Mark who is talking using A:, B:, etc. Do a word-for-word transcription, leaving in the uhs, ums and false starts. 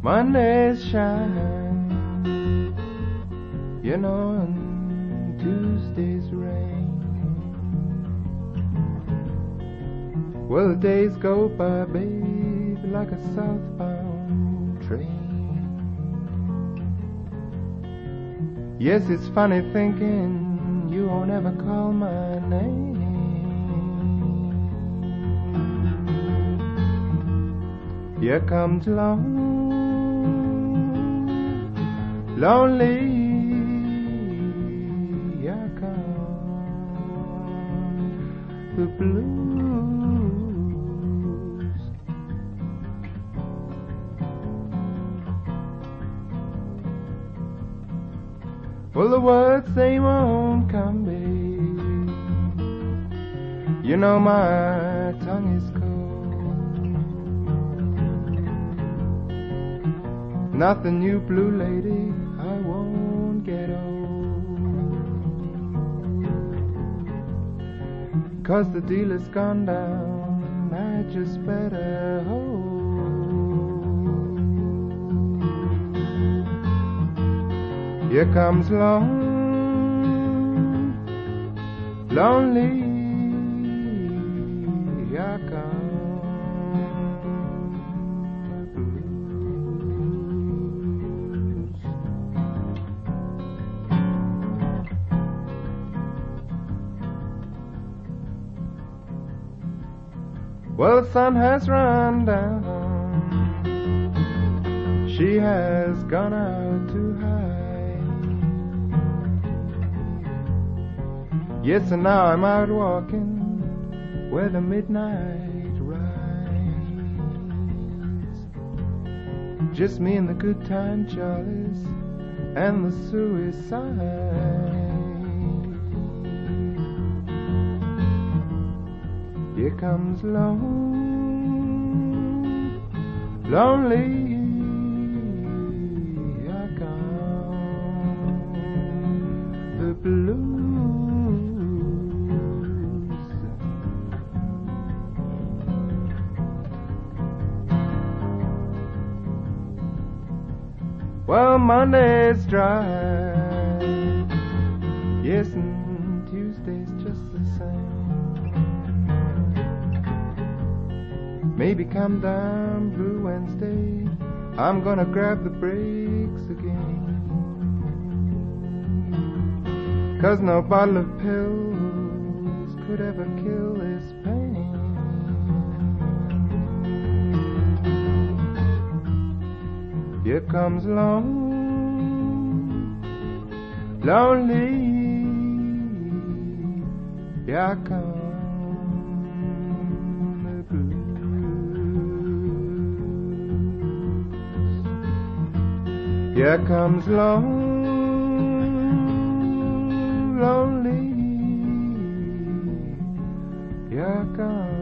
A: Mondays shine, you know, and Tuesdays rain. Well, the days go by, babe, like a southbound train. Yes, it's funny thinking you won't ever call my name. Here comes long, lonely, here come the blues. Well, the words they won't come, babe. You know my tongue is cold. Nothing new, blue lady, I won't get old. 'Cause the deal has gone down, I just better hold. Here comes long, lonely, here comes the blues. Well, the sun has run down, she has gone out to hide. Yes, and now I'm out walking where the midnight rides. Just me and the good time Charlies and the suicide. Here comes long, lonely, here come the blues. Well, Monday's dry, yes, and Tuesday's just the same. Maybe come down Blue Wednesday, I'm gonna grab the brakes again. 'Cause no bottle of pills could ever kill this pain. Here comes long, lonely, here come the blues. Here comes long, lonely, here comes